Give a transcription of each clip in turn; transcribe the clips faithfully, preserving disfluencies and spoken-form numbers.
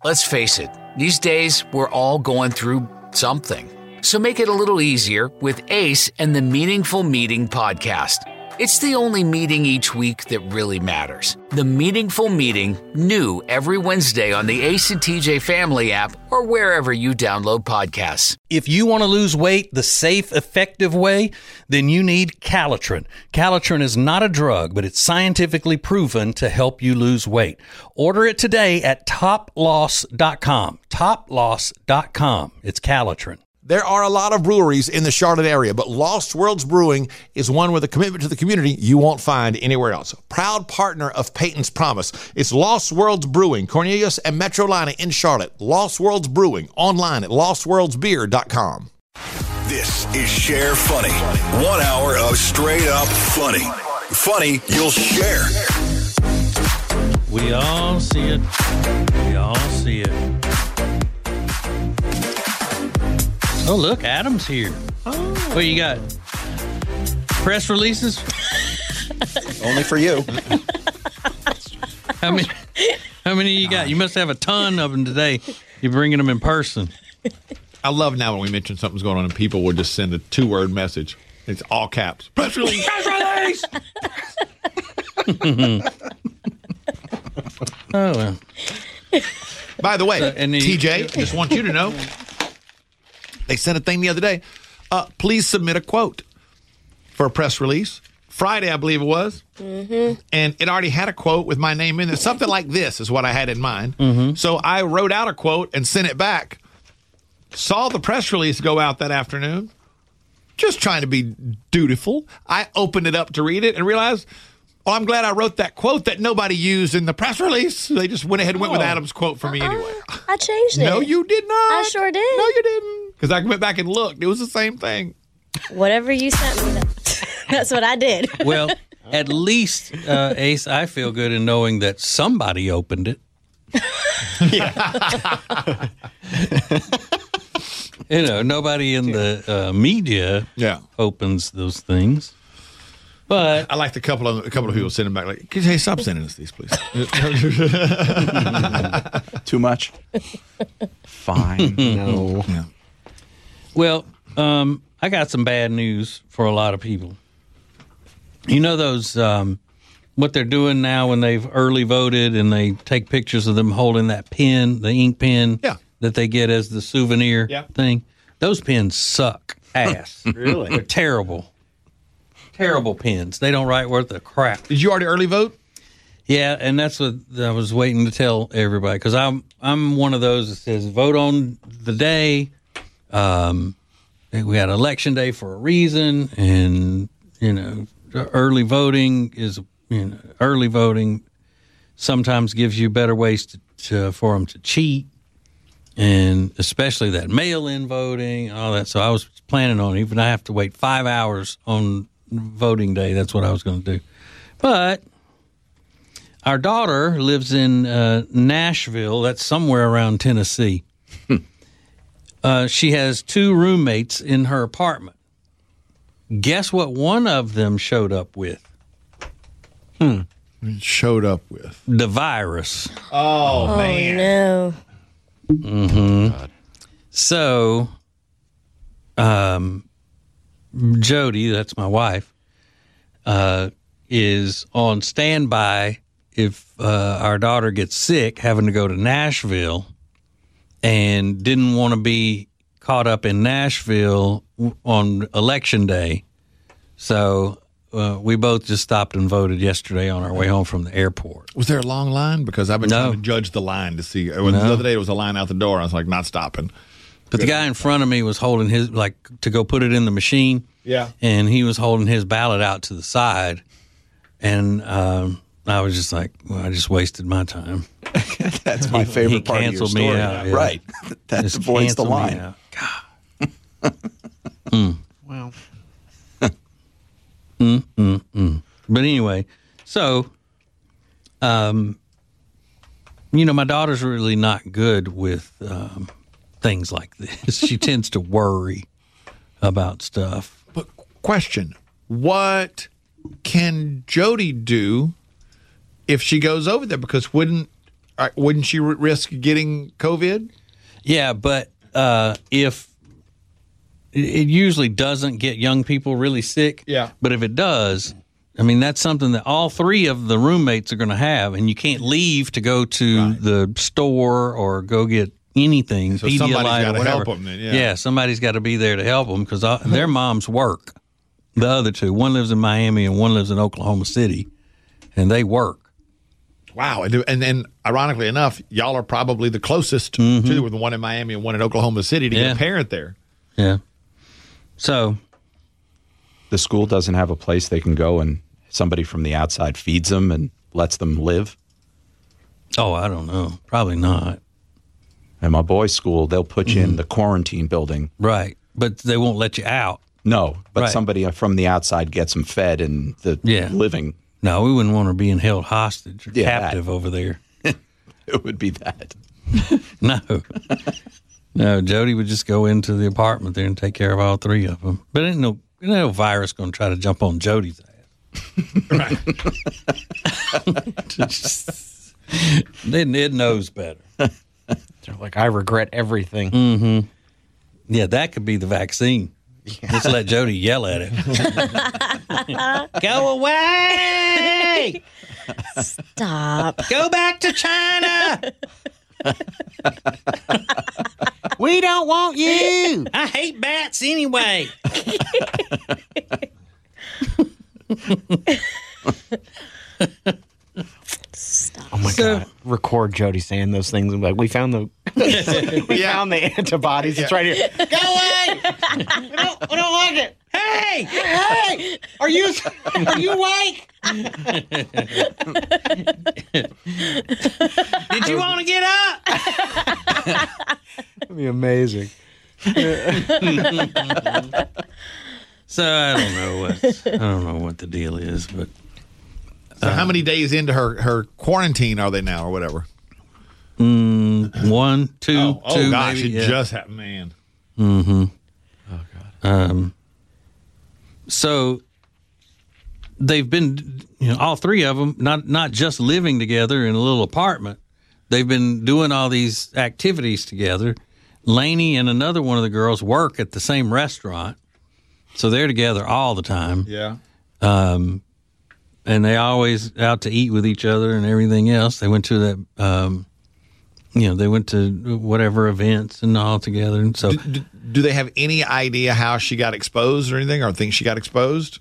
Let's face it, these days we're all going through something. So make it a little easier with Ace and the Meaningful Meeting podcast. It's the only meeting each week that really matters. The Meaningful Meeting, new every Wednesday on the Ace and T J Family app or wherever you download podcasts. If you want to lose weight the safe, effective way, then you need Calitrin. Calitrin is not a drug, but it's scientifically proven to help you lose weight. Order it today at top loss dot com. top loss dot com. It's Calitrin. There are a lot of breweries in the Charlotte area, but Lost Worlds Brewing is one with a commitment to the community you won't find anywhere else. Proud partner of Peyton's Promise. It's Lost Worlds Brewing, Cornelius and Metrolina in Charlotte. Lost Worlds Brewing, online at lost worlds beer dot com. This is Share Funny. One hour of straight up funny. Funny you'll share. We all see it. We all see it. Oh, look, Adam's here. Oh. What you got? Press releases? Only for you. How many How many you got? You must have a ton of them today. You're bringing them in person. I love now when we mention something's going on and people will just send a two-word message. It's all caps. Press release! Press release! Oh, well. By the way, So, and the- T J, just want you to know, they sent a thing the other day. Uh, please submit a quote for a press release. Friday, I believe it was. Mm-hmm. And it already had a quote with my name in it. Something like this is what I had in mind. Mm-hmm. So I wrote out a quote and sent it back. Saw the press release go out that afternoon. Just trying to be dutiful. I opened it up to read it and realized, oh, I'm glad I wrote that quote that nobody used in the press release. They just went ahead and went with Adam's quote for me uh-uh. anyway. I changed it. No, you did not. I sure did. No, you didn't. Because I went back and looked. It was the same thing. Whatever you sent me, that, that's what I did. Well, at least, uh, Ace, I feel good in knowing that somebody opened it. You know, nobody in the uh, media Yeah. opens those things. But I liked a couple of a couple of people sending back like, hey, stop sending us these, please. Too much? Fine. No. Yeah. Well, um, I got some bad news for a lot of people. You know those, um, what they're doing now when they've early voted and they take pictures of them holding that pen, the ink pen Yeah. that they get as the souvenir Yeah. thing? Those pens suck ass. Really? They're terrible. Terrible pens. They don't write worth a crap. Did you already early vote? Yeah, and that's what I was waiting to tell everybody because I'm I'm one of those that says vote on the day. Um, we had election day for a reason, and you know, early voting is you know early voting sometimes gives you better ways to, to for them to cheat, and especially that mail-in voting and all that. So I was planning on even I have to wait five hours on voting day. That's what I was going to do, but. Our daughter lives in uh, Nashville. That's somewhere around Tennessee. uh, she has two roommates in her apartment. Guess what one of them showed up with? Hmm. Showed up with the virus. Oh, oh man. no. Mm-hmm. So, um, Jody, that's my wife, uh, is on standby if uh, our daughter gets sick, having to go to Nashville, and didn't want to be caught up in Nashville on election day. So uh, we both just stopped and voted yesterday on our way home from the airport. Was there a long line? Because I've been No. trying to judge the line to see. No. The other day, there was a line out the door. I was like, not stopping. But the guy in front of me was holding his, like, to go put it in the machine. Yeah. And he was holding his ballot out to the side. And um, I was just like, well, I just wasted my time. That's my favorite he part of your canceled story. me out. Yeah. Right. That Just avoids the canceled me line. out. God. mm. Well. mm, mm, mm. But anyway, so, um, you know, my daughter's really not good with um, things like this. She tends to worry about stuff. But question, what can Jody do if she goes over there? Because wouldn't all right, wouldn't she r- risk getting COVID? Yeah, but uh, if it usually doesn't get young people really sick. Yeah. But if it does, I mean, that's something that all three of the roommates are going to have, and you can't leave to go to Right. the store or go get anything. So somebody's Pedialyte gotta or whatever. help 'em then, yeah. somebody's got to be there to help them because their moms work. The other two, one lives in Miami and one lives in Oklahoma City, and they work. Wow. And and then, ironically enough, y'all are probably the closest Mm-hmm. to the one in Miami and one in Oklahoma City to Yeah. get a parent there. Yeah. So, The school doesn't have a place they can go and somebody from the outside feeds them and lets them live. oh, I don't know. Probably not. At my boys' school, they'll put you Mm-hmm. in the quarantine building. Right. But they won't let you out. No, but Right. somebody from the outside gets them fed and the Yeah. living. No, we wouldn't want her being held hostage or Yeah, captive that. over there. It would be that. No. No, Jody would just go into the apartment there and take care of all three of them. But ain't no, ain't no virus going to try to jump on Jody's ass. Right. Then Ed knows better. They're like, I regret everything. Mm. Yeah, that could be the vaccine. Just let Jody yell at it. Go away! Stop. Go back to China! We don't want you. I hate bats anyway. Oh my So- god! Record Jody saying those things and be like, we found the we Yeah. found the antibodies. It's right here. Go away! we, don't, we don't like it. Hey, hey! Are you are you awake? Did you want to get up? That'd be amazing. So I don't know what I don't know what the deal is, but So how many days into her, her quarantine are they now or whatever? one, two, Oh, oh two, gosh, maybe. it yeah. just happened, man. Um, so they've been, you know, all three of them, not not just living together in a little apartment. They've been doing all these activities together. Lainey and another one of the girls work at the same restaurant, so they're together all the time. Yeah. Um, and they always out to eat with each other and everything else. They went to that, um, you know, they went to whatever events and all together. And so, Do, do, do they have any idea how she got exposed or anything, or think she got exposed?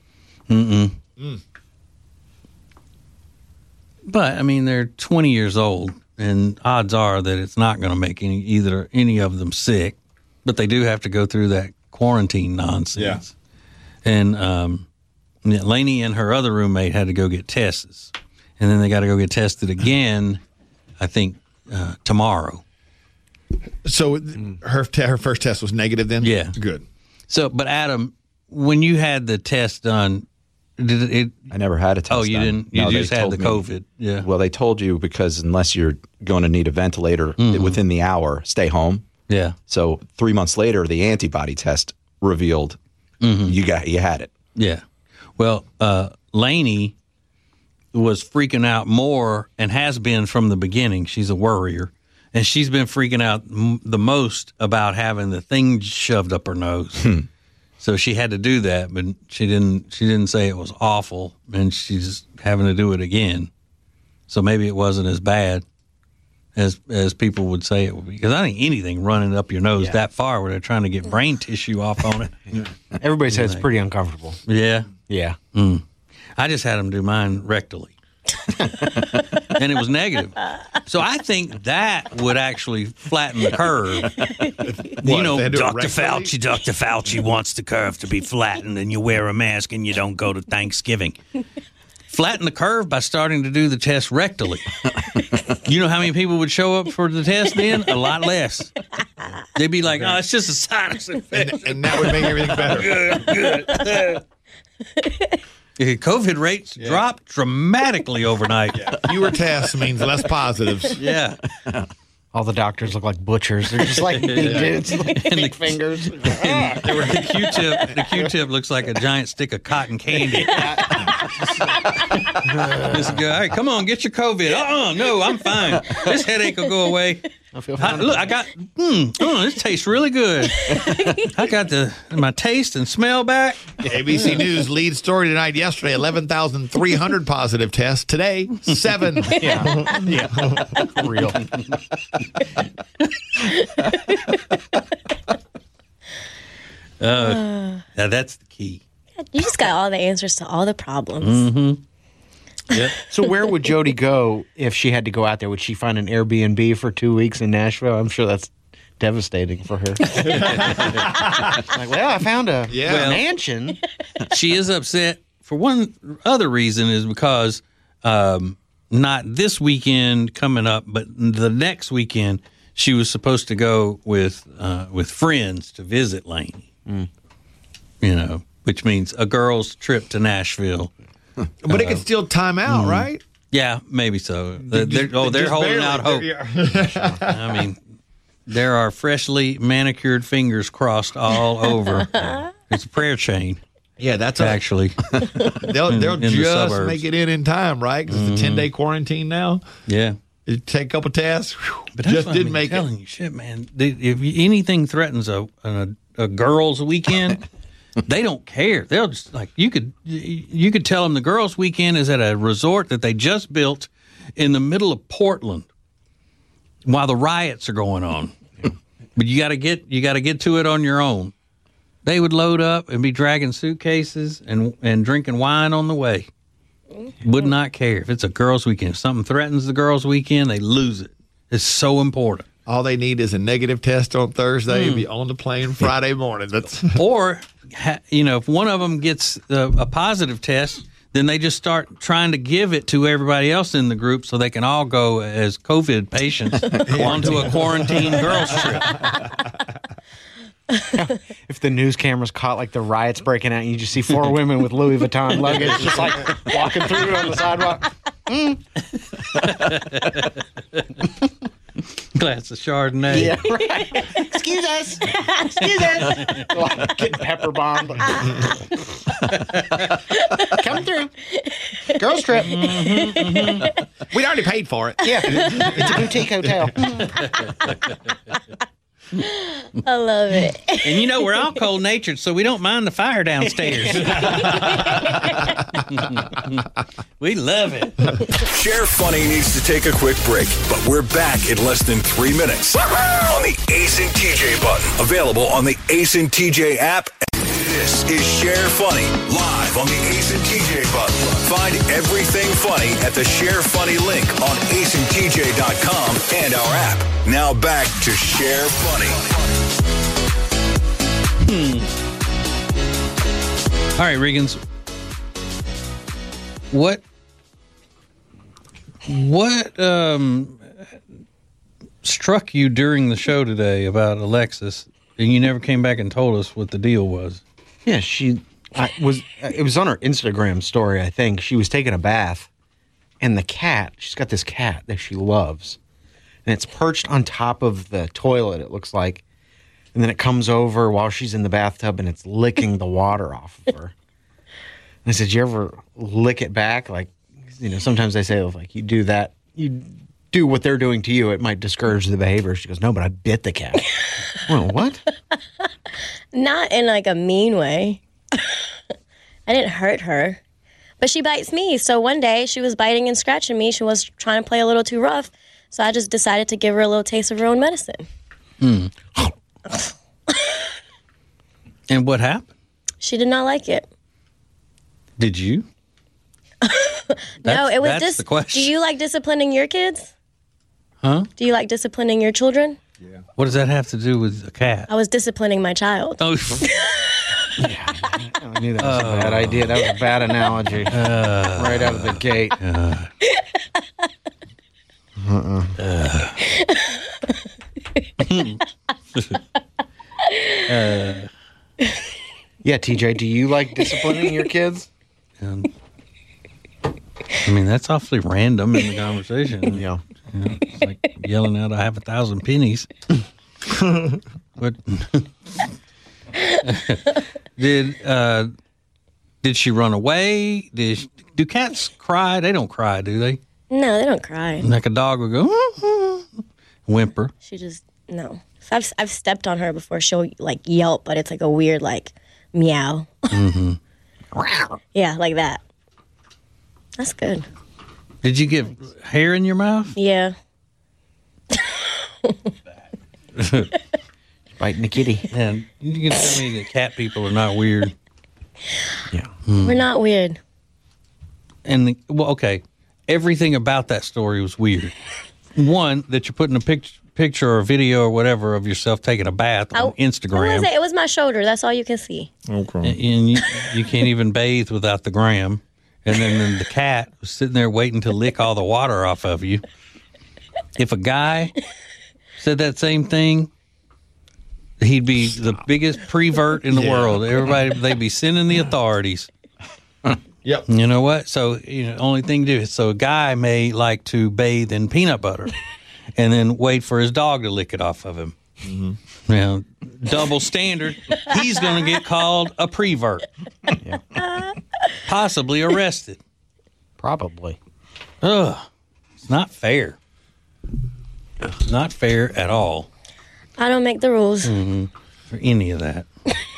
but I mean, they're twenty years old, and odds are that it's not going to make any either any of them sick. But they do have to go through that quarantine nonsense. And um, yeah, Lainey and her other roommate had to go get tests, and then they got to go get tested again. I think uh, tomorrow. So her te- her first test was negative then? Yeah. Good. So, but Adam, when you had the test done, did it? it I never had a test oh, you done. didn't. You No, they just had told the me- COVID. Yeah. Well, they told you because unless you're going to need a ventilator Mm-hmm. within the hour, stay home. Yeah. So three months later, the antibody test revealed Mm-hmm. you got you had it. Yeah. Well, uh, Lainey was freaking out more and has been from the beginning. She's a worrier. And she's been freaking out m- the most about having the thing shoved up her nose. So she had to do that, but she didn't she didn't say it was awful, and she's having to do it again. So maybe it wasn't as bad as as people would say it would be. Because I think anything running up your nose Yeah. that far where they're trying to get brain tissue off on it. Everybody says it's pretty uncomfortable. Yeah. Yeah. I just had them do mine rectally. And it was negative. So I think that would actually flatten the curve. You What, know, they had to do it Doctor rectally? Fauci, Doctor Fauci wants the curve to be flattened, and you wear a mask and you don't go to Thanksgiving. Flatten the curve by starting to do the test rectally. You know how many people would show up for the test then? A lot less. They'd be like, oh, it's just a sinus infection. And, and that would make everything better. COVID rates dropped dramatically overnight. Yeah. Fewer tests means less positives. yeah. All the doctors look like butchers. They're just like big dudes, like And big the- fingers. The Q-tip, the Q-tip looks like a giant stick of cotton candy. This guy, hey, come on, get your COVID. Uh-uh, no, I'm fine. This headache will go away. I feel I, fine. look, I got, mm, oh, this tastes really good. I got the my taste and smell back. A B C News lead story tonight. Yesterday, eleven thousand three hundred positive tests. Today, seven. Yeah. Yeah. For real. Uh, now that's the key. You just got all the answers to all the problems. Mm-hmm. Yep. So where would Jody go if she had to go out there? Would she find an Airbnb for two weeks in Nashville? I'm sure that's devastating for her. Like, well, I found a Yeah. Well- mansion. She is upset for one other reason is because um, not this weekend coming up, but the next weekend she was supposed to go with uh, with friends to visit Lainey. Mm. You know, which means a girl's trip to Nashville. But it could still time out, right? Yeah, maybe so. They're, they're- oh, they're Just holding barely. out hope. Yeah. I mean, there are freshly manicured fingers crossed all over. It's a prayer chain, Yeah, that's a, actually. they'll they'll in the just suburbs. make it in in time, right? Because it's a ten day quarantine now. Yeah. You take a couple tests, whew, But that's just what didn't I'm make telling it. you, shit, man. They, if you- anything threatens a, a a girls' weekend, they don't care. They'll just like you could you could tell them the girls' weekend is at a resort that they just built in the middle of Portland while the riots are going on. But you got to get you got to get to it on your own. They would load up and be dragging suitcases and and drinking wine on the way. Would not care if it's a girls' weekend. If something threatens the girls' weekend, they lose it. It's so important. All they need is a negative test on Thursday and be on the plane Friday morning. That's Or, ha- you know, if one of them gets a, a positive test, then they just start trying to give it to everybody else in the group so they can all go as COVID patients onto a quarantine girls trip. If the news cameras caught like the riots breaking out, and you just see four women with Louis Vuitton luggage just like walking through on the sidewalk. Glass of Chardonnay. Yeah, right. Excuse us. Excuse us. Like, getting pepper bombed. Coming through. Girls trip. we already paid for it. Yeah. It's a boutique hotel. I love it. And you know, we're all cold natured, so we don't mind the fire downstairs. We love it. Share Funny needs to take a quick break, but we're back in less than three minutes on the Ace and T J button. Available on the Ace and T J app. This is Share Funny, live on the Ace and T J button. Find everything funny at the Share Funny link on ace and t j dot com and our app. Now back to Share Funny. Hmm. All right, Regans. What what um, struck you during the show today about Alexis, and you never came back and told us what the deal was? Yeah, she I was. It was on her Instagram story, I think. She was taking a bath, and the cat. She's got this cat that she loves, and it's perched on top of the toilet. It looks like, and then it comes over while she's in the bathtub, and it's licking the water off of her. And I said, "You ever lick it back? Like, you know, sometimes they say, like, you do that, you do what they're doing to you, it might discourage the behavior." She goes, "No, but I bit the cat." Well, what? Not in like a mean way. I didn't hurt her. But she bites me. So one day she was biting and scratching me. She was trying to play a little too rough. So I just decided to give her a little taste of her own medicine. Hmm. And what happened? She did not like it. Did you? No, That's- it was that's dis- the question. Do you like disciplining your kids? Huh? Do you like disciplining your children? What does that have to do with a cat? I was disciplining my child. Oh, I knew that was a bad idea. That was a bad analogy. Uh, right out of the gate. Uh, uh. uh. Yeah, T J, do you like disciplining your kids? Um, I mean, that's awfully random in the conversation. Yeah. You know, it's like yelling out, "I have a thousand pennies." But did uh, Did she run away? Did she, do cats cry? They don't cry, do they? No, they don't cry. Like a dog would go, mm-hmm, whimper. She just, no. So I've, I've stepped on her before. She'll, like, yelp, but it's like a weird, like, meow. Mm-hmm. Yeah, like that. That's good. Did you get hair in your mouth? Yeah. Biting the kitty. And you can tell me that cat people are not weird. Yeah. We're not weird. And, the, well, okay, everything about that story was weird. One, that you're putting a picture, picture or video or whatever of yourself taking a bath on I, Instagram. What was it? It was my shoulder. That's all you can see. Okay. And, and you, you can't even bathe without the gram. And then, then the cat was sitting there waiting to lick all the water off of you. If a guy said that same thing, he'd be the biggest prevert in the Yeah. world. Everybody, they'd be sending the authorities. Yep. You know what? So, you know, only thing to do is, so a guy may like to bathe in peanut butter and then wait for his dog to lick it off of him. Mm-hmm. Now, double standard, he's going to get called a prevert. Yeah. Possibly arrested. Probably. Ugh. It's not fair. It's not fair at all I don't make the rules. for any of that.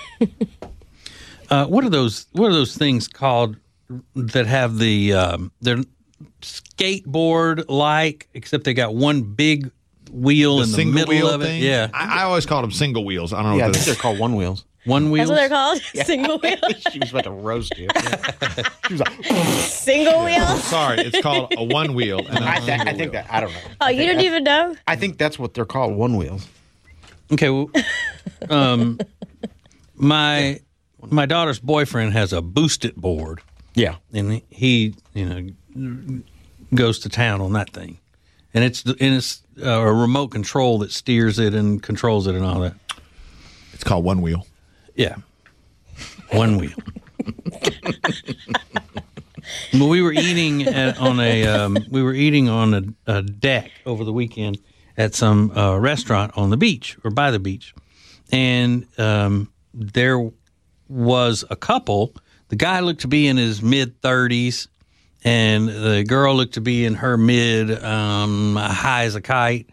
uh, what are those? What are those things called that have the um, they're skateboard like, except they got one big wheel The in the single middle wheel of it? thing? Yeah, I, I always called them single wheels. I don't know Yeah, I what think that they're called one wheels. one wheel. That's what they're called? Single wheel? She was about to roast you. She was like, Single wheel? Sorry, it's called a one wheel. And a I, th- single I think wheel. that, I don't know. Oh, you didn't even know? I think that's what they're called, one wheels. Okay, well, um, my my daughter's boyfriend has a Boost It board, Yeah. and he, you know, goes to town on that thing, and it's and it's uh, a remote control that steers it and controls it and all that. It's called one wheel. Yeah, one wheel. But we were eating at, on a um, we were eating on a, a deck over the weekend at some uh, restaurant on the beach or by the beach, and um, there was a couple. The guy looked to be in his mid thirties, and the girl looked to be in her mid um, high as a kite.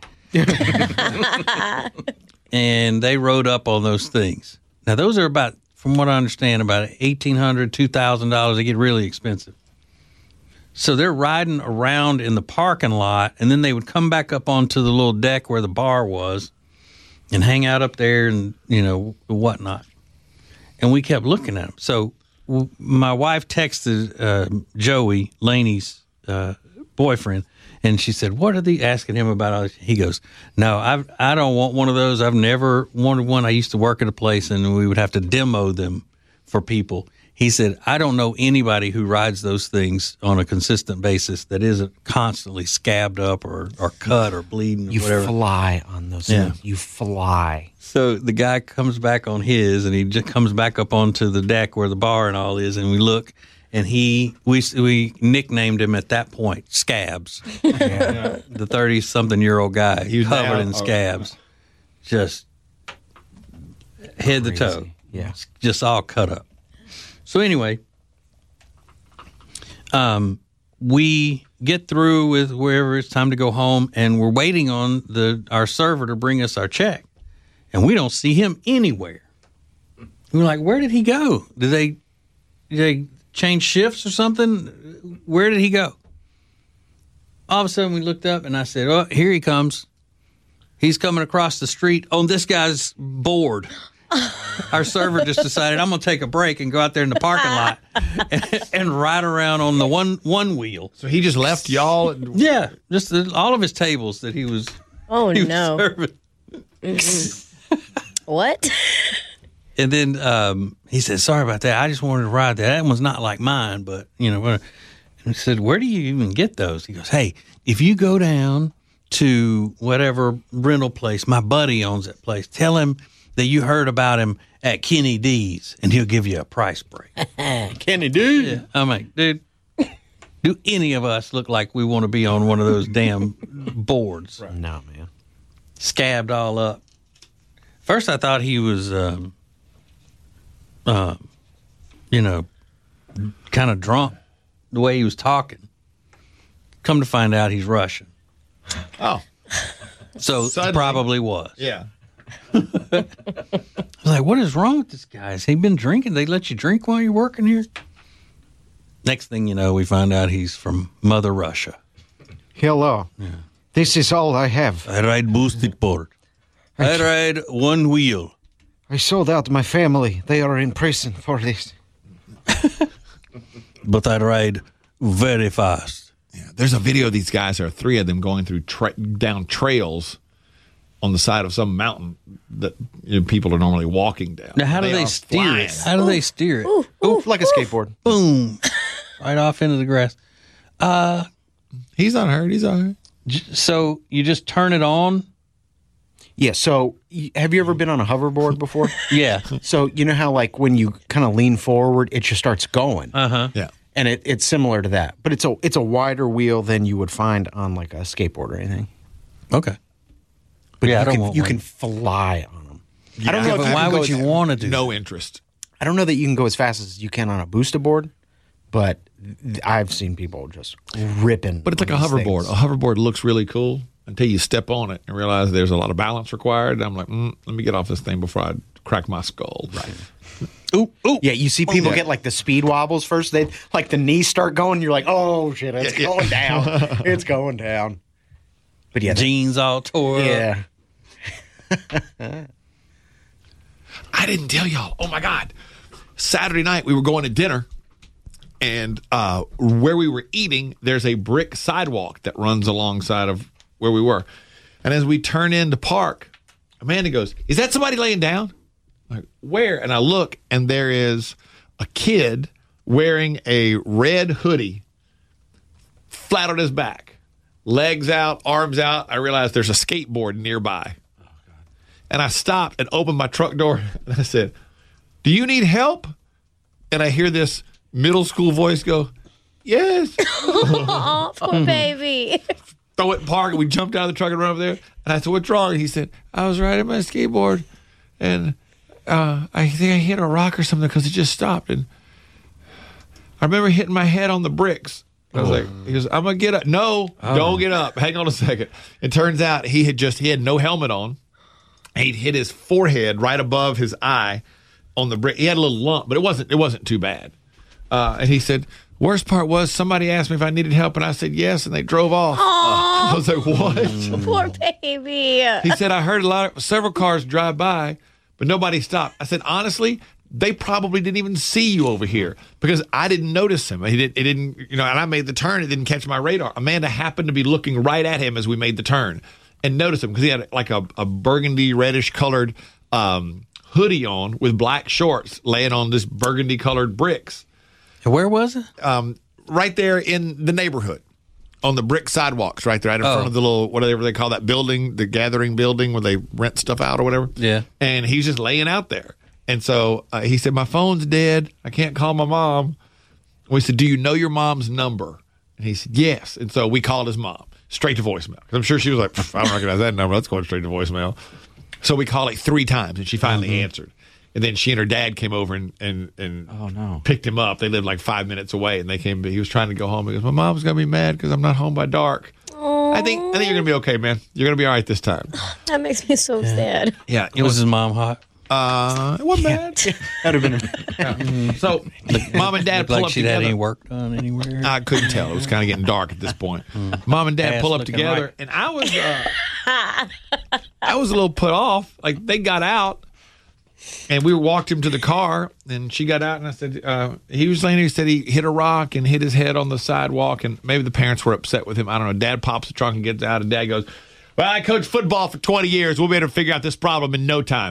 And they rode up on those things. Now, those are about, from what I understand, about eighteen hundred dollars, two thousand dollars. They get really expensive. So they're riding around in the parking lot, and then they would come back up onto the little deck where the bar was and hang out up there and, you know, whatnot. And we kept looking at them. So w- my wife texted uh, Joey, Laney's uh, boyfriend, and she said, "What are they asking him about?" All this? He goes, "No, I I don't want one of those. I've never wanted one. I used to work at a place, and we would have to demo them for people." He said, "I don't know anybody who rides those things on a consistent basis that isn't constantly scabbed up or, or cut or bleeding or You whatever." fly on those Yeah. things. You fly. So the guy comes back on his, and he just comes back up onto the deck where the bar and all is, and we look, and he we we nicknamed him at that point Scabs, the thirty-something-year-old guy He was covered now- in scabs, just head to toe, Crazy. Yeah. just all cut up. So anyway, um, we get through with wherever it's time to go home, and we're waiting on the our server to bring us our check, and we don't see him anywhere. We're like, where did he go? Did they did they change shifts or something? Where did he go? All of a sudden, we looked up, and I said, "Oh, here he comes. He's coming across the street on this guy's board." Our server just decided, I'm going to take a break and go out there in the parking lot and, and ride around on the one one wheel. So he just left y'all. And, Yeah, just the, all of his tables that he was, Oh, he was no. serving. What? And then um, he said, "Sorry about that. I just wanted to ride that. That one's not like mine, but, you know." And he said, "Where do you even get those?" He goes, "Hey, if you go down to whatever rental place, my buddy owns that place, tell him that you heard about him at Kenny D's, and he'll give you a price break." Kenny D. Yeah. I'm like, dude, do any of us look like we want to be on one of those damn boards? No, man. Scabbed all up. First, I thought he was, um, uh, you know, kind of drunk the way he was talking. Come to find out he's Russian. Oh. So Suddenly. probably was. Yeah. I was like, what is wrong with this guy? Has he been drinking? They let you drink while you're working here? Next thing you know, we find out he's from Mother Russia. Hello. Yeah. This is all I have. I ride boosted board. I ride one wheel. I sold out my family. They are in prison for this. But I ride very fast. Yeah. There's a video of these guys. There are three of them going through tra- down trails on the side of some mountain that you know, people are normally walking down. Now, how do they, they are steer flying. it? How do they steer it? Ooh, ooh, like a skateboard. Boom. Right off into the grass. Uh, He's not hurt. He's not hurt. j- so you just turn it on? Yeah, so y- have you ever been on a hoverboard before? Yeah. So you know how like when you kind of lean forward, it just starts going. Uh-huh. Yeah. And it, it's similar to that. But it's a it's a wider wheel than you would find on like a skateboard or anything. Okay. But Yeah, I you don't can want you one. can fly on them. Yeah, I don't know But if you why can go would as- you want to do No that? interest. I don't know that you can go as fast as you can on a boosted board, but th- I've seen people just ripping. But it's like a on these hoverboard. things. A hoverboard looks really cool until you step on it and realize there's a lot of balance required. I'm like, mm, let me get off this thing before I crack my skull. Right. Ooh, ooh. Yeah, you see people yeah. get like the speed wobbles first. They like the knees start going. You're like, oh shit, it's Yeah, yeah. going down. It's going down. But yeah, that- Jeans all tore up. yeah. I didn't tell y'all. Oh my God. Saturday night we were going to dinner, and uh, where we were eating, there's a brick sidewalk that runs alongside of where we were. And as we turn in to park, Amanda goes, "Is that somebody laying down?" I'm like, where? And I look, and there is a kid wearing a red hoodie, flat on his back, legs out, arms out. I realized there's a skateboard nearby. And I stopped and opened my truck door, and I said, "Do you need help?" And I hear this middle school voice go, "Yes." Aw, poor baby. Throw it in park, and we jumped out of the truck and run over there. And I said, "What's wrong?" And he said, "I was riding my skateboard, and uh, I think I hit a rock or something because it just stopped. And I remember hitting my head on the bricks." I was like, he goes, "I'm going to get up." "No, don't get up. Hang on a second." It turns out he had just, he had no helmet on. He'd hit his forehead right above his eye on the brick. He had a little lump, but it wasn't, it wasn't too bad. Uh, and he said, "Worst part was somebody asked me if I needed help, and I said yes, and they drove off." I was like, "What?" Poor baby. He said, "I heard a lot of several cars drive by, but nobody stopped." I said, "Honestly, they probably didn't even see you over here because I didn't notice him. He didn't, it didn't, you know, and I made the turn. It didn't catch my radar." Amanda happened to be looking right at him as we made the turn and noticed him because he had like a, a burgundy reddish colored um, hoodie on with black shorts laying on this burgundy colored bricks. Where was it? Um, right there in the neighborhood on the brick sidewalks right there, right in Oh. front of the little, whatever they call that building, the gathering building where they rent stuff out or whatever. Yeah. And he's just laying out there. And so uh, he said, "My phone's dead. I can't call my mom." We said, "Do you know your mom's number?" And he said, "Yes." And so we called his mom straight to voicemail. I'm sure she was like, "I don't recognize that number. That's going straight to voicemail." So we called it three times, and she finally Mm-hmm. answered. And then she and her dad came over and and, and Oh, no. picked him up. They lived like five minutes away, and they came. He was trying to go home. He goes, "My mom's gonna be mad because I'm not home by dark." I think I think you're gonna be okay, man. You're gonna be all right this time. That makes me so sad. Yeah, Was his mom hot? uh, it wasn't bad. That'd have been. So mom and dad Looked pull like up she'd had together. any work done anywhere? I couldn't tell. It was kind of getting dark at this point. Mom and dad Ass pull up looking together, right. and I was, uh, I was a little put off. Like they got out, and we walked him to the car, and she got out, and I said, uh, he was saying he said he hit a rock and hit his head on the sidewalk, and maybe the parents were upset with him. I don't know. Dad pops the trunk and gets out, and Dad goes, "Well, I coached football for twenty years. We'll be able to figure out this problem in no time."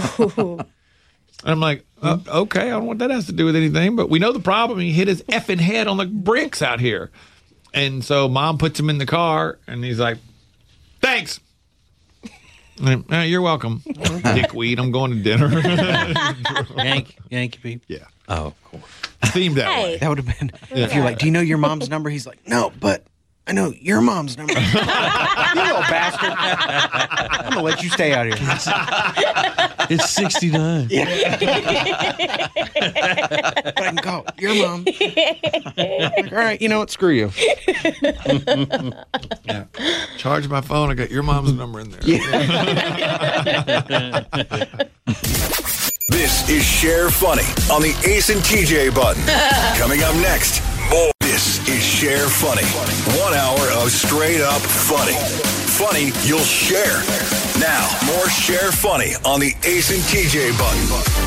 And I'm like, uh, okay, I don't know what that has to do with anything, but we know the problem. He hit his effing head on the bricks out here. And so mom puts him in the car, and he's like, "Thanks." And, "Uh, you're welcome, dickweed. I'm going to dinner." Yankee, Yankee people? Yeah. Oh, of course. Themed that Hey. way. That would have been. If you're like, "Do you know your mom's number?" He's like, "No, but I know your mom's number. You little bastard. I'm going to let you stay out here. It's sixty-nine. Yeah. I can call your mom. Like, all right, you know what? Screw you. Yeah. Charge my phone. I got your mom's number in there. This is Share Funny on the Ace and T J button. Coming up next, more. This is Share Funny. One hour of straight up funny. Funny you'll share. Now, more Share Funny on the Ace and T J button.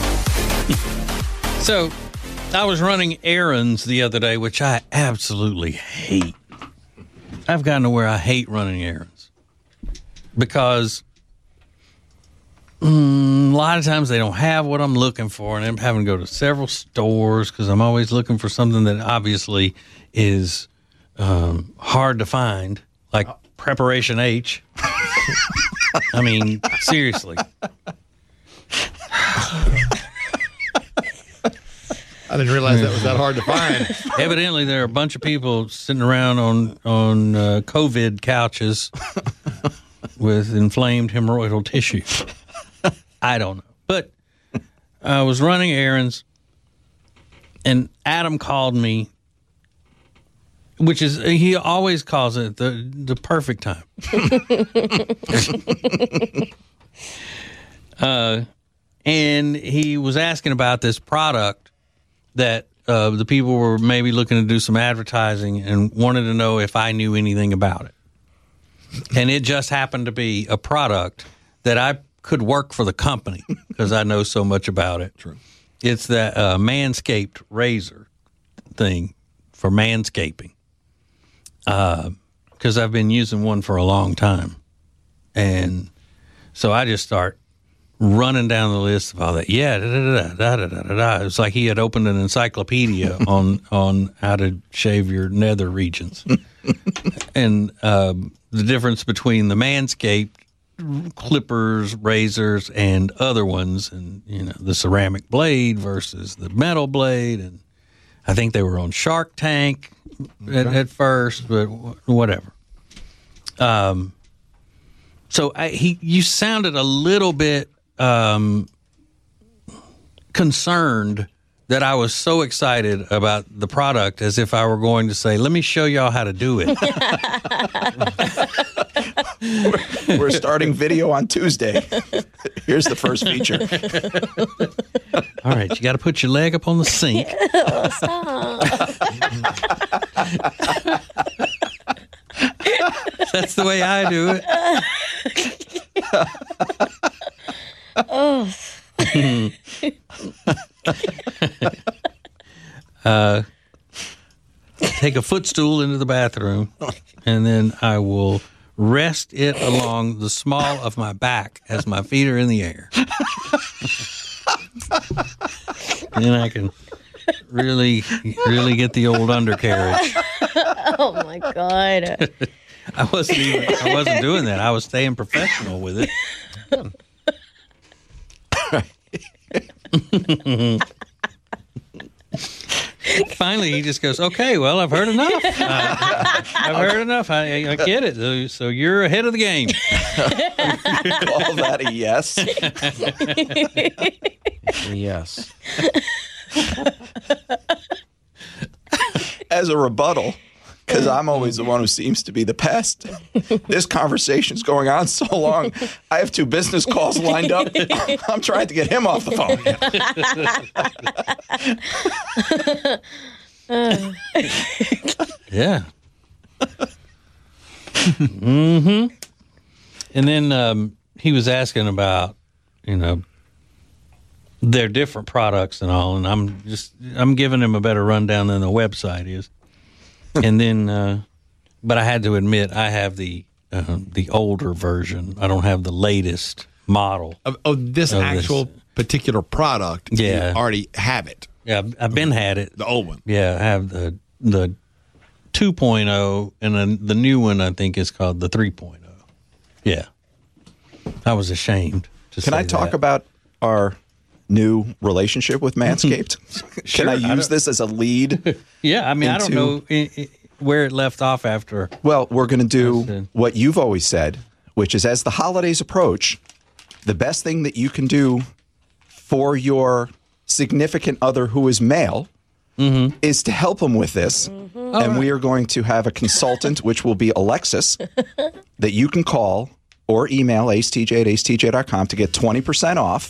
So, I was running errands the other day, which I absolutely hate. I've gotten to where I hate running errands because mm, a lot of times they don't have what I'm looking for, and I'm having to go to several stores because I'm always looking for something that obviously is um, hard to find, like Preparation H. I mean, seriously. I didn't realize that was that hard to find. Evidently, there are a bunch of people sitting around on on uh, COVID couches with inflamed hemorrhoidal tissue. I don't know, but I was running errands, and Adam called me, which is he always calls it the the perfect time. uh, and he was asking about this product that uh, the people were maybe looking to do some advertising and wanted to know if I knew anything about it. And it just happened to be a product that I could work for the company because I know so much about it. True. It's that uh, Manscaped razor thing for manscaping. Because uh, I've been using one for a long time. And so I just start running down the list of all that. Yeah, da da da da da da da. It was like he had opened an encyclopedia on on how to shave your nether regions, and um, the difference between the Manscaped clippers, razors, and other ones, and you know the ceramic blade versus the metal blade, and I think they were on Shark Tank at, at first, but whatever. Um. So I, he, you sounded a little bit um, concerned that I was so excited about the product, as if I were going to say, "Let me show y'all how to do it." we're, we're starting video on Tuesday. Here's the first feature. All right, you got to put your leg up on the sink. Oh, stop. That's the way I do it. Oh. uh, take a footstool into the bathroom, and then I will rest it along the small of my back as my feet are in the air. And then I can really, really get the old undercarriage. Oh my God. I wasn't even, I wasn't doing that. I was staying professional with it. Finally, he just goes, "Okay, well, I've heard enough. Uh, I've heard enough. I, I get it. So, so you're ahead of the game." Call that a yes. Yes. As a rebuttal, because I'm always the one who seems to be the pest, this conversation's going on so long, I have two business calls lined up. I'm trying to get him off the phone. Yeah. Mm-hmm. And then um, he was asking about, you know, their different products and all, and I'm just I'm giving him a better rundown than the website is. And then, uh, but I had to admit, I have the uh, the older version. I don't have the latest model Of, of this of actual this. particular product. Yeah. You already have it. Yeah, I've, I've been had it. The old one. Yeah, I have the the two point oh, and then the new one I think is called the three point oh. Yeah, I was ashamed to say Can I talk that. about our new relationship with Manscaped? Sure, Can I I use don't- this as a lead? Yeah, I mean, I don't into- know. I- I- where it left off after. Well, we're going to do Listen. what you've always said, which is as the holidays approach, the best thing that you can do for your significant other who is male Mm-hmm. is to help them with this. Mm-hmm. And we are going to have a consultant, which will be Alexis, that you can call or email acetj at acetj dot com to get twenty percent off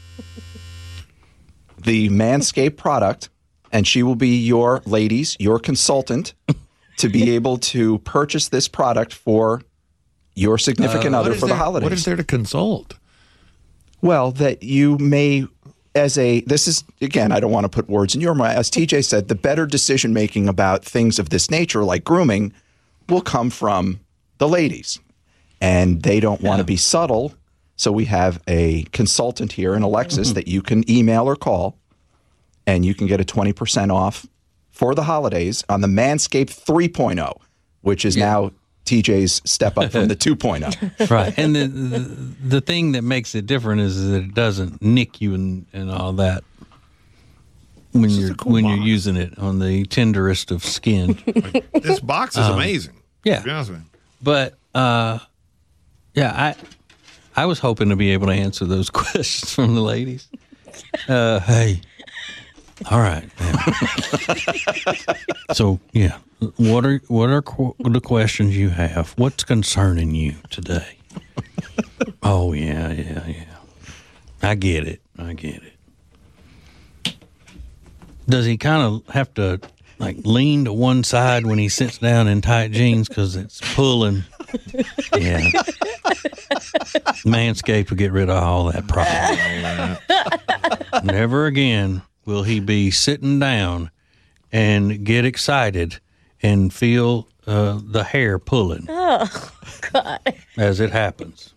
the Manscaped product. And she will be your ladies, your consultant, to be able to purchase this product for your significant What other is for the there- holidays. What is there to consult? Well, that you may, as a, this is, again, I don't want to put words in your mouth. As T J said, the better decision making about things of this nature, like grooming, will come from the ladies. And they don't want to be subtle. So we have a consultant here in Alexis that you can email or call, and you can get a twenty percent off for the holidays on the Manscaped three point oh, which is now T J's step up from the two point oh. Right. And the, the the thing that makes it different is that it doesn't nick you and, and all that when you're cool when box. you're using it on the tenderest of skin. This box is amazing. yeah. To be honest with you. But uh, yeah, I I was hoping to be able to answer those questions from the ladies. Uh, hey, all right. man. So yeah, what are what are qu- the questions you have? What's concerning you today? Oh yeah, yeah, yeah. I get it. I get it. Does he kind of have to like lean to one side when he sits down in tight jeans because it's pulling? Yeah. Manscaped will get rid of all that problem. Never again will he be sitting down and get excited and feel uh, the hair pulling. Oh, God. As it happens.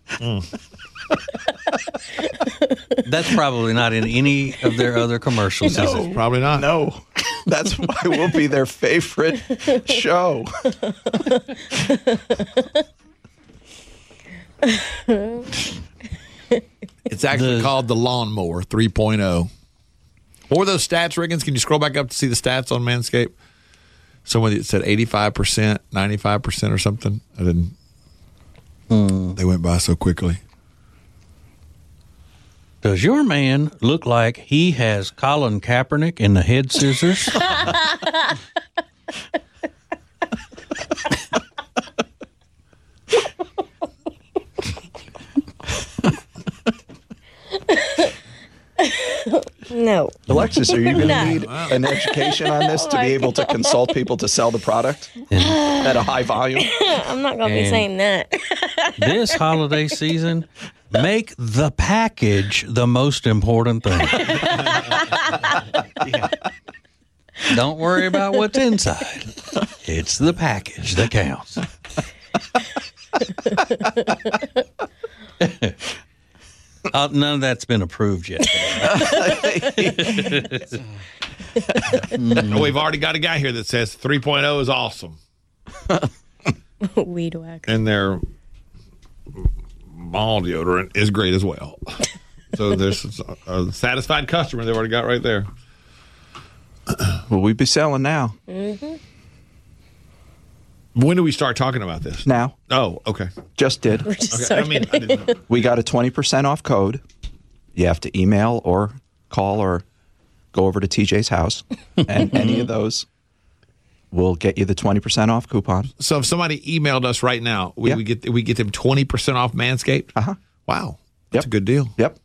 That's probably not in any of their other commercials, is it? Probably not. No, that's why we'll be their favorite show. It's actually The- called the Lawnmower three point oh. What were those stats, Riggins? Can you scroll back up to see the stats on Manscaped? Someone that said eighty-five percent, ninety-five percent or something. I didn't. They went by so quickly. Does your man look like he has Colin Kaepernick in the head scissors? No. Alexis, are you going to No. need an education on this to be able to consult people to sell the product at a high volume? I'm not going to be And- saying that. This holiday season, make the package the most important thing. Don't worry about what's inside. It's the package that counts. Uh, none of that's been approved yet. And we've already got a guy here that says three point oh is awesome. Weed whacker. And their ball deodorant is great as well. So there's a satisfied customer they've already got right there. Will we be selling now? Mm-hmm. When do we start talking about this? Now. Oh, okay. Just did. We're just Okay. I starting. mean, I didn't know. We got a twenty percent off code. You have to email or call or go over to T J's house. And any of those will get you the twenty percent off coupon. So if somebody emailed us right now, we, Yeah. we get we get them twenty percent off Manscaped? Uh-huh. Wow. That's Yep. a good deal. Yep.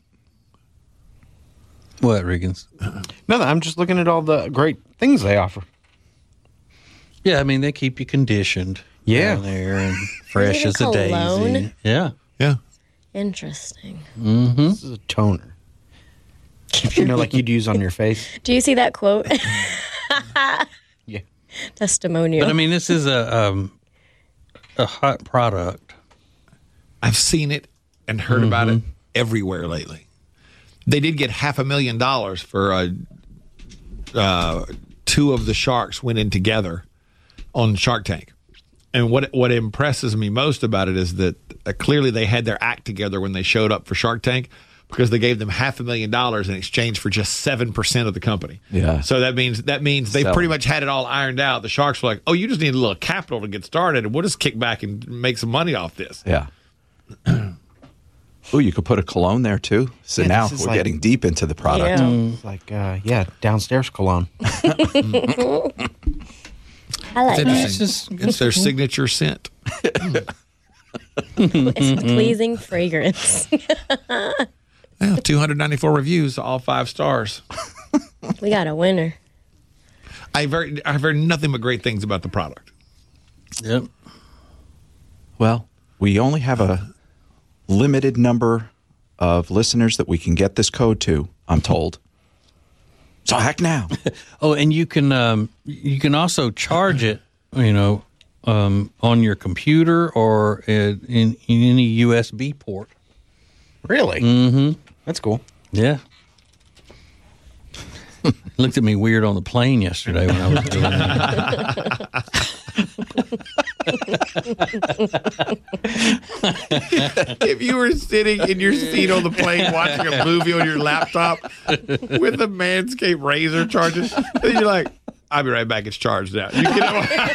What, Riggins? No, I'm just looking at all the great things they offer. Yeah, I mean, they keep you conditioned. Yeah. Down there and fresh Is it a as a daisy. cologne? Yeah. Yeah. Interesting. This is a toner. You know, like you'd use on your face. Do you see that quote? Yeah. Testimonial. But I mean, this is a um, a hot product. I've seen it and heard about it everywhere lately. They did get half a million dollars for uh, uh, two of the sharks went in together on Shark Tank. And what what impresses me most about it is that uh, clearly they had their act together when they showed up for Shark Tank, because they gave them half a million dollars in exchange for just seven percent of the company. Yeah. So that means that means they So- pretty much had it all ironed out. The Sharks were like, "Oh, you just need a little capital to get started, and we'll just kick back and make some money off this." Yeah. Oh, you could put a cologne there too. So Yeah, now this is we're like- getting deep into the product. Yeah. It's like, uh, yeah, downstairs cologne. I like It's that. interesting. It's their signature scent. It's a pleasing fragrance. Well, two hundred ninety-four reviews, all five stars. We got a winner. I've heard, I've heard nothing but great things about the product. Yep. Well, we only have a limited number of listeners that we can get this code to, I'm told. So heck now. Oh, and you can um, you can also charge it, you know, um, on your computer or in, in any U S B port. Really? Mm-hmm. That's cool. Yeah. Looked at me weird on the plane yesterday when I was doing that. If you were sitting in your seat on the plane watching a movie on your laptop with the Manscaped razor charges, then you're like, I'll be right back. It's charged now. You get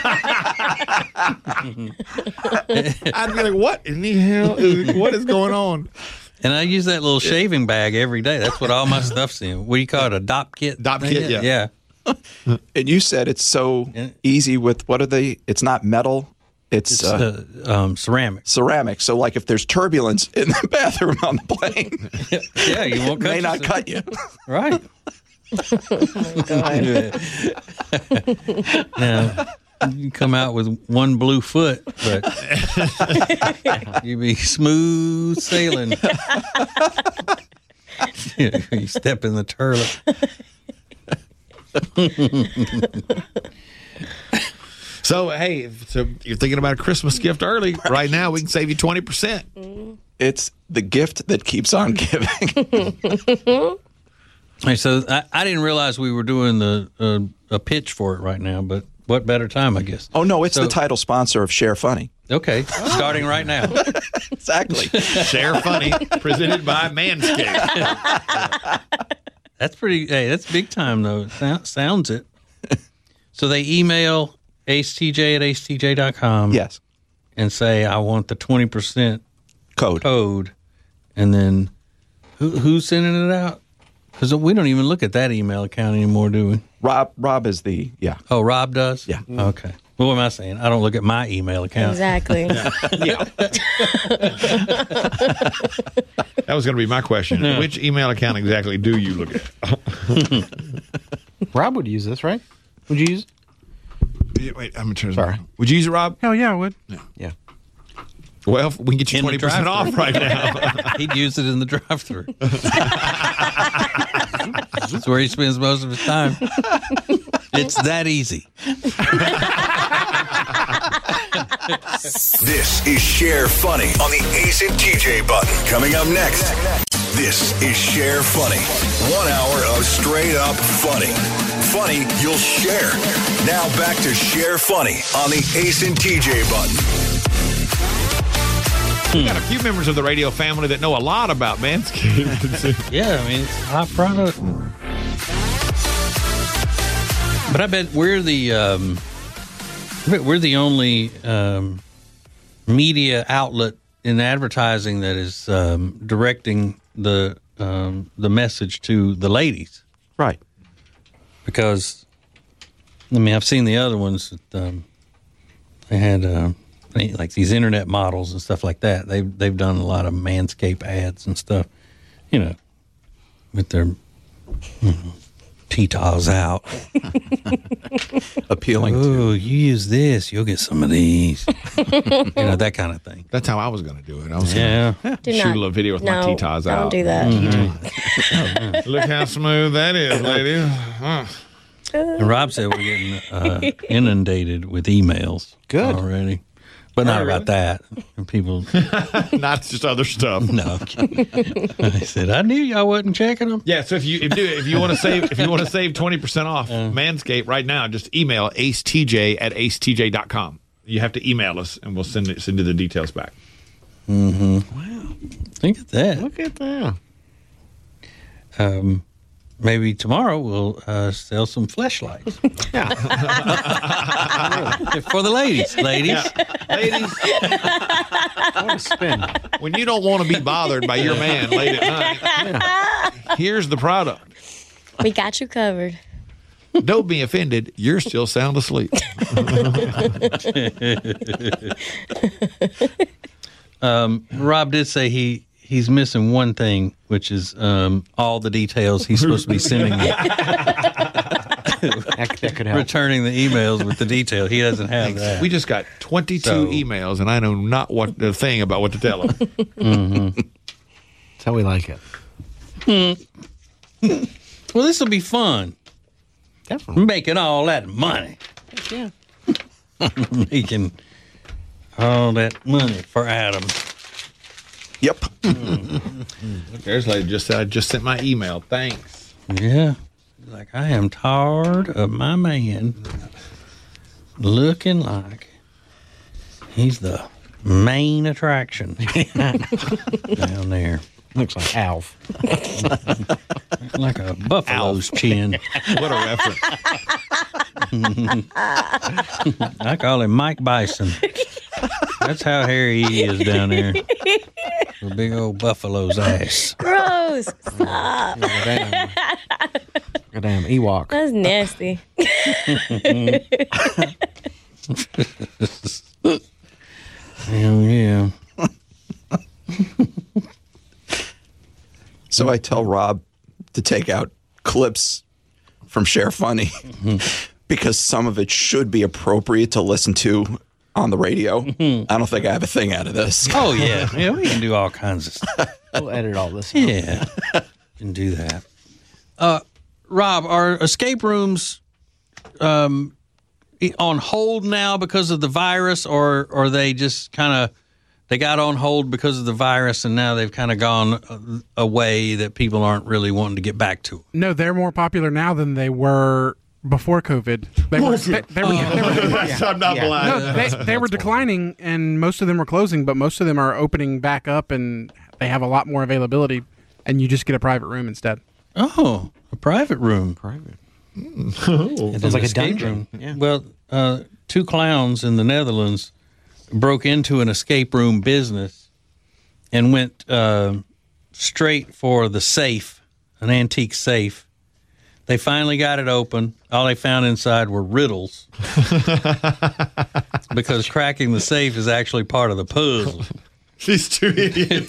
I'd be like, what in the hell is, what is going on? And I use that little shaving bag every day. That's what all my stuff's in. What do you call it? A dop kit? Dop thing? kit, yeah. Yeah. And you said it's so Yeah. easy with, what are they? It's not metal. It's, It's uh, uh, um, ceramic. ceramic. So like if there's turbulence in the bathroom on the plane, Yeah, you won't it cut may not yourself. cut you. Right. Now, you come out with one blue foot, but you be smooth sailing. You step in the turlet. So, hey, if so you're thinking about a Christmas gift early, right now we can save you twenty percent. It's the gift that keeps on giving. Hey, so I, I didn't realize we were doing the uh, a pitch for it right now, but what better time, I guess. Oh, no, it's So- the title sponsor of Share Funny. Okay, starting right now. Exactly. Share Funny, presented by Manscaped. That's pretty. Hey, that's big time though. It sound, sounds it. So they email acetj at acetj dot com. Yes. And say I want the twenty percent Code. code, and then who, who's sending it out? Because we don't even look at that email account anymore, do we? Rob Rob is the, yeah. Oh, Rob does. Yeah. Okay. Well, what am I saying? I don't look at my email account. Exactly. That was going to be my question. Which email account exactly do you look at? Rob would use this, right? Would you use it? Yeah, wait, I'm going to turn it Sorry. on. Would you use it, Rob? Hell yeah, I would. Yeah. Well, we can get you In the twenty percent off drive-thru. right now. He'd use it in the drive-thru. That's where he spends most of his time. It's that easy. This is Share Funny on the Ace and T J button. Coming up next, this is Share Funny. One hour of straight up funny. Funny you'll share. Now back to Share Funny on the Ace and T J button. We got a few members of the radio family that know a lot about Manscaped. Yeah, I mean, it's a hot product. But I bet we're the um, I bet we're the only um, media outlet in advertising that is um, directing the um, the message to the ladies. Right. Because, I mean, I've seen the other ones that um, they had uh, like these internet models and stuff like that. They've they've done a lot of Manscaped ads and stuff, you know, with their you know, T-taws out. Appealing to. Oh, you use this, you'll get some of these. You know, that kind of thing. That's how I was going to do it. I was Yeah. going Do to shoot not- a little video with my no, T-taws don't out. do that. Look how smooth that is, lady. Huh. And Rob said we're getting uh, inundated with emails. Good. Already. But not about that. And people, Not just other stuff. no. I said, I knew y'all wasn't checking them. Yeah, so if you if, do, if you want to save if you want to save twenty percent off Manscaped right now, just email acetj at acetj dot com. You have to email us, and we'll send it send you the details back. Think of that. Look at that. um, maybe tomorrow we'll uh, sell some fleshlights. Yeah. For the ladies. Ladies. Yeah. Ladies, What a spin. when you don't want to be bothered by your man late at night, here's the product. We got you covered. Don't be offended. You're still sound asleep. um, Rob did say he, he's missing one thing, which is um, all the details he's supposed to be sending you. That, that could help. Returning the emails with the detail. He doesn't have that. We just got twenty-two So- emails, and I know not what the thing about what to tell them. Mm-hmm. That's how we like it. Well, this will be fun. Definitely. Making all that money. Yeah. Making all that money for Adam. Yep. There's lady just said I just sent my email. Thanks. Yeah. Like, I am tired of my man looking like he's the main attraction down there. Looks like Alf. Like a buffalo's chin. What a reference. I call him Mike Bison. That's how hairy he is down there. A big old buffalo's ass. Gross. Stop. Goddamn. Goddamn Ewok. That's nasty. Hell yeah. So I tell Rob to take out clips from Share Funny because some of it should be appropriate to listen to on the radio. I don't think I have a thing out of this. Oh, yeah. Yeah, we can do all kinds of stuff. We'll edit all this out. Yeah. Can do that. Uh, Rob, are escape rooms um, on hold now because of the virus, or, or they just kind of they got on hold because of the virus, and now they've kind of gone a way that people aren't really wanting to get back to? No, they're more popular now than they were before COVID. They were, they, they were, they were, I'm not Yeah. blind. no, they, they were declining, and most of them were closing, but most of them are opening back up, and they have a lot more availability, and you just get a private room instead. Oh, a private room. Private. It Sounds like a dungeon. Yeah. Well, uh, two clowns in the Netherlands broke into an escape room business and went uh, straight for the safe, an antique safe. They finally got it open. All they found inside were riddles because cracking the safe is actually part of the puzzle. These two idiots.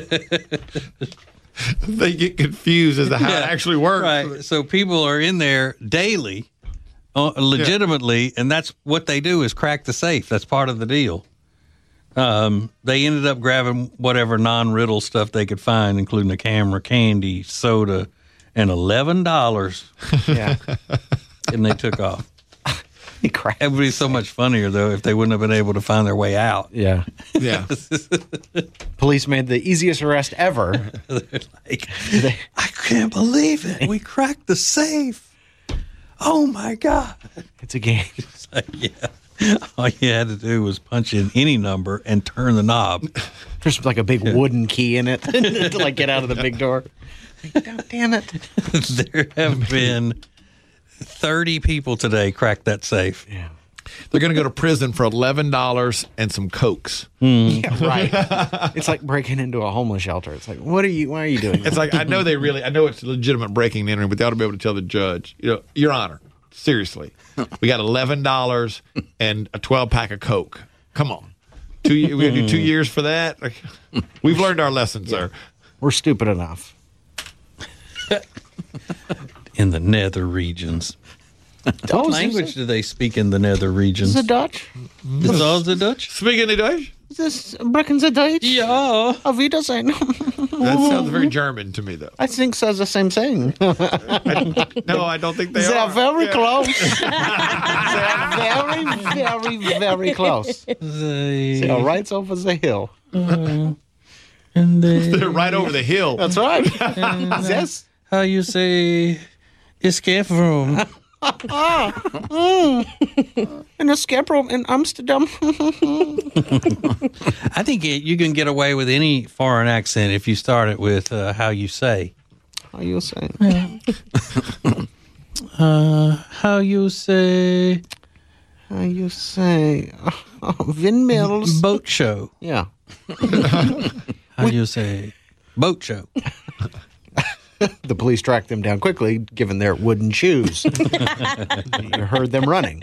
They get confused as to how Yeah, it actually works. Right. So people are in there daily, uh, legitimately, and that's what they do is crack the safe. That's part of the deal. Um, they ended up grabbing whatever non-riddle stuff they could find, including a camera, candy, soda, and eleven dollars, Yeah. and they took off. He cracked. It would be so much funnier, though, if they wouldn't have been able to find their way out. Yeah. Yeah. Police made the easiest arrest ever. Like, I can't believe it. We cracked the safe. Oh, my God. It's a game. Like, yeah. All you had to do was punch in any number and turn the knob. There's like a big wooden key in it to like get out of the big door. Like, "God damn it. There have been thirty people today cracked that safe. Yeah. They're going to go to prison for eleven dollars and some Cokes. Yeah, right. It's like breaking into a homeless shelter. It's like, what are you, why are you doing It's like, I know they really, I know it's legitimate breaking and entering, but they ought to be able to tell the judge, you know, Your Honor, seriously, we got eleven dollars and a twelve pack of Coke. Come on. Two, we got to do two years for that? Like, we've learned our lesson, sir. We're stupid enough. In the nether regions. What language do they speak in the nether regions? The Dutch? Is all the Dutch? Speaking of Dutch, This Brecken the Dutch? Yeah. Auf Wiedersehen. that sounds very German to me, though. I think says the same thing. No, I don't think they They are. are very Yeah. close. They are very, very, very close. They, They are right over the hill. and they, They're right over the hill. That's right. Yes. how you say escape room? In a escape room in Amsterdam. I think it, you can get away with any foreign accent if you start it with uh, how you say. How you say? Uh, how you say? How you say? Oh, windmills. Boat show. Yeah. How you say? Boat show. The police tracked them down quickly, given their wooden shoes. You heard them running.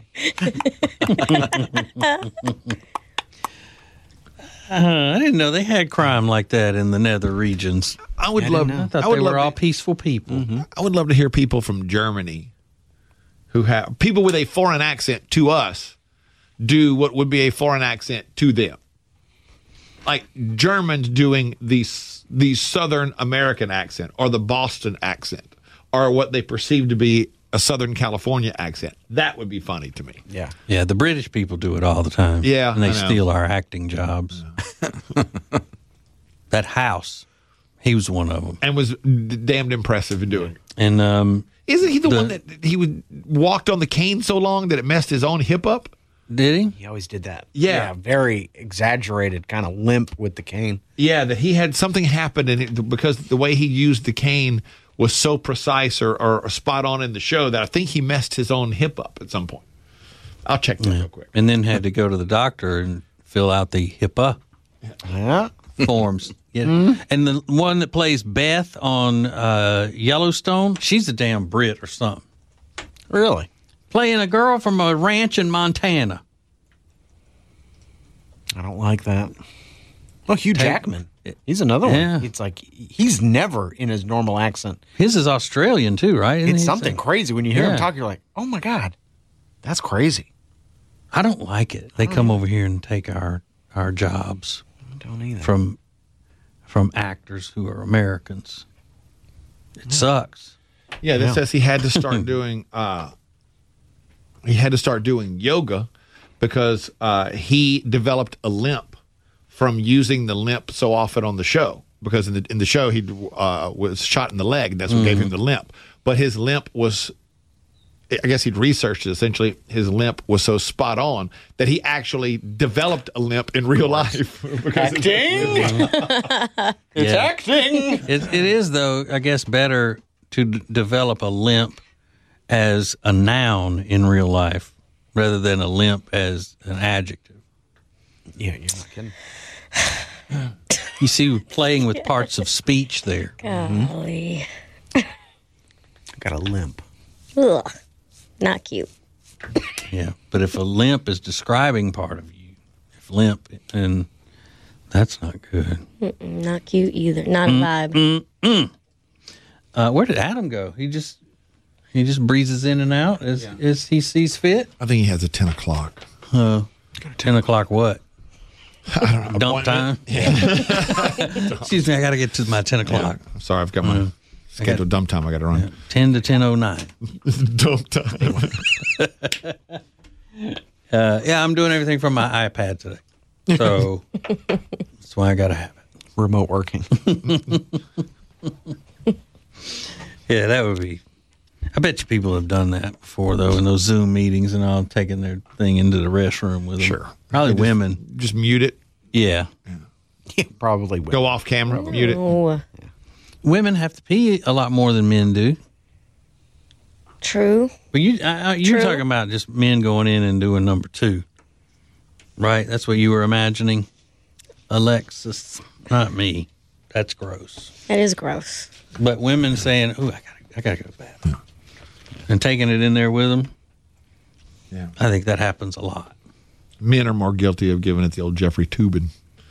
Uh, I didn't know they had crime like that in the nether regions. I would I love. didn't know. I thought I would they were love all to- peaceful people. I would love to hear people from Germany who have people with a foreign accent to us do what would be a foreign accent to them. Like Germans doing the the Southern American accent or the Boston accent or what they perceive to be a Southern California accent. That would be funny to me. Yeah. Yeah, the British people do it all the time. Yeah, and they I know. steal our acting jobs. That House, he was one of them. And was d- damned impressive in doing it. And um, Isn't he the, The- one that he would walked on the cane so long that it messed his own hip up? did he? He always did that. Yeah. Very exaggerated, kind of limp with the cane. Yeah, that he had something happen and it, because the way he used the cane was so precise or, or spot on in the show that I think he messed his own hip up at some point. I'll check that real quick. And then had to go to the doctor and fill out the HIPAA Yeah. forms. Yeah. And the one that plays Beth on uh, Yellowstone, she's a damn Brit or something. Really? Playing a girl from a ranch in Montana. I don't like that. Oh, Hugh Jackman. He's another Yeah. one. It's like he's never in his normal accent. His is Australian too, right? Isn't It's he? something crazy when you hear Yeah. him talk. You're like, oh my god, that's crazy. I don't like it. They come over here and take our our jobs I don't either. from from actors who are Americans. It sucks. Yeah, this Yeah. says he had to start doing uh, he had to start doing yoga because uh, he developed a limp from using the limp so often on the show. Because in the in the show he uh, was shot in the leg, and that's what gave him the limp. But his limp was, I guess he'd researched it. Essentially, his limp was so spot on that he actually developed a limp in real life. Because Acting. It's Yeah. acting. It, it is, though, I guess, better to d- develop a limp as a noun in real life rather than a limp as an adjective. Yeah, you're not kidding. You see, playing with parts of speech there. Golly. I got a limp. Ugh. Not cute. Yeah, but if a limp is describing part of you, if limp, and that's not good. Not cute either. Not a vibe. Uh, where did Adam go? He just he just breezes in and out as as he sees fit. I think he has a ten o'clock. Uh, Ten o'clock. What? I don't know. Dump time. Excuse me, I got to get to my ten o'clock. I'm sorry, I've got my scheduled dump time I got to run. Ten to ten oh nine. Dump time. Uh, yeah, I'm doing everything from my iPad today, so that's why I got to have it. Remote working. Yeah, that would be. I bet you people have done that before, though, in those Zoom meetings and all, taking their thing into the restroom with them. Sure. Probably They just- women. Just mute it. Yeah. Yeah, probably will. Go off camera. Mute it. Oh, Women have to pee a lot more than men do. true. But you, I, I, you're True. talking about just men going in and doing number two, right? That's what you were imagining, Alexis. Not me. That's gross. That is gross. But women saying, "Ooh, I gotta, I gotta go to the bathroom," and taking it in there with them. Yeah. I think that happens a lot. Men are more guilty of giving it the old Jeffrey Tubin.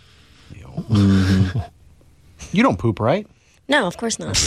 You don't poop, right? No, of course not.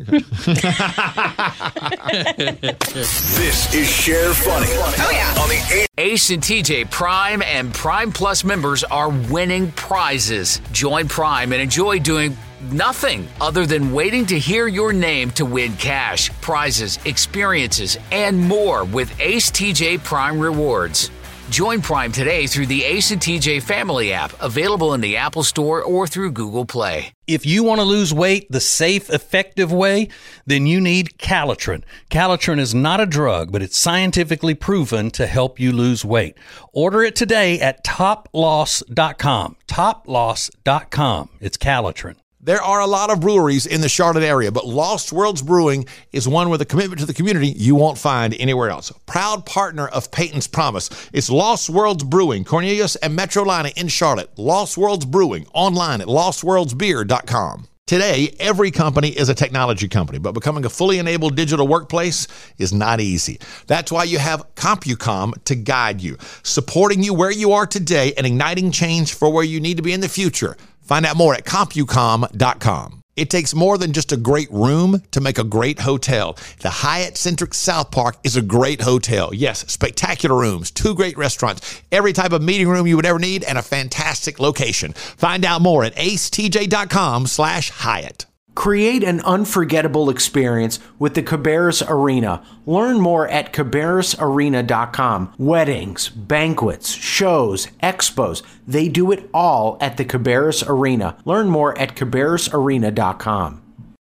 This is Share Funny. Oh, yeah. On the Ace and T J Prime and Prime Plus members are winning prizes. Join Prime and enjoy doing nothing other than waiting to hear your name to win cash, prizes, experiences, and more with Ace T J Prime Rewards. Join Prime today through the Ace and T J Family app, available in the Apple Store or through Google Play. If you want to lose weight the safe, effective way, then you need Calitrin. Calitrin is not a drug, but it's scientifically proven to help you lose weight. Order it today at top loss dot com. top loss dot com. It's Calitrin. There are a lot of breweries in the Charlotte area, but Lost Worlds Brewing is one with a commitment to the community you won't find anywhere else. Proud partner of Peyton's Promise. It's Lost Worlds Brewing, Cornelius and Metrolina in Charlotte. Lost Worlds Brewing, online at lost worlds beer dot com. Today, every company is a technology company, but becoming a fully enabled digital workplace is not easy. That's why you have CompuCom to guide you, supporting you where you are today and igniting change for where you need to be in the future. Find out more at compucom dot com. It takes more than just a great room to make a great hotel. The Hyatt Centric South Park is a great hotel. Yes, spectacular rooms, two great restaurants, every type of meeting room you would ever need, and a fantastic location. Find out more at ace t j dot com slash Hyatt. Create an unforgettable experience with the Cabarrus Arena. Learn more at cabarrus arena dot com. Weddings, banquets, shows, expos, they do it all at the Cabarrus Arena. Learn more at cabarrus arena dot com.